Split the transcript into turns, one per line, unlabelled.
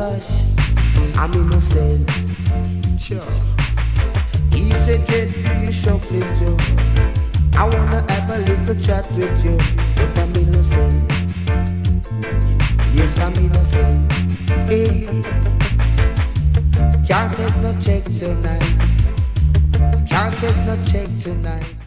gosh, I'm innocent. Sure. He said, "Dread, me shuffling too. I wanna have a little chat with you, but I'm innocent. Yes, I'm innocent. Hey, can't take no check tonight. Can't take no check tonight."